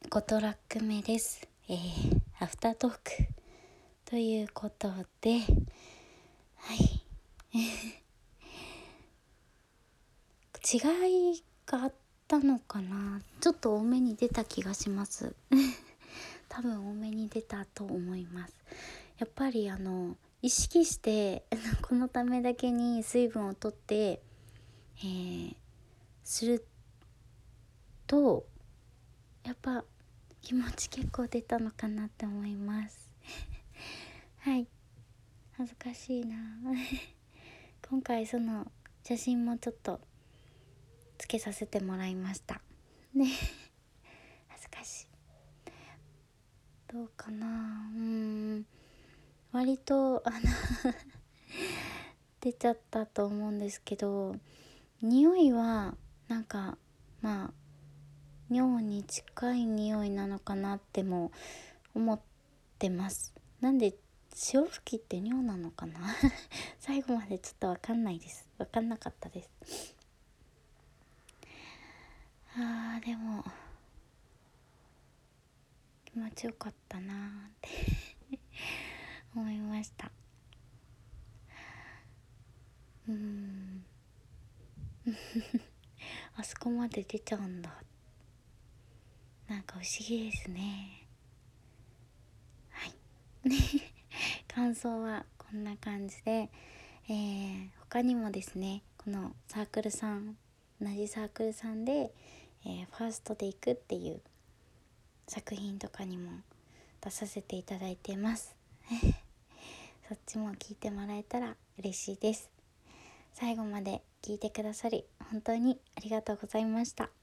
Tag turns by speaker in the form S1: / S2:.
S1: 5トラック目です。アフタートークということで、はい、違いがあったのかな。ちょっと多めに出た気がします多分多めに出たと思います。やっぱり意識してこのためだけに水分をとって、するとやっぱ気持ち結構出たのかなって思いますはい、恥ずかしいな今回その写真もちょっとつけさせてもらいましたね恥ずかしい。どうかな。割と出ちゃったと思うんですけど、匂いはなんか尿に近い匂いなのかなっても思ってます。なんで潮吹きって尿なのかな最後までちょっと分かんなかったです。でも気持ちよかったなって思いました。あそこまで出ちゃうんだ。なんか不思議ですね。はい感想はこんな感じで、他にもですね、このサークルさん、同じサークルさんで、ファーストで行くっていう作品とかにも出させていただいてますそっちも聞いてもらえたら嬉しいです。最後まで聞いてくださり本当にありがとうございました。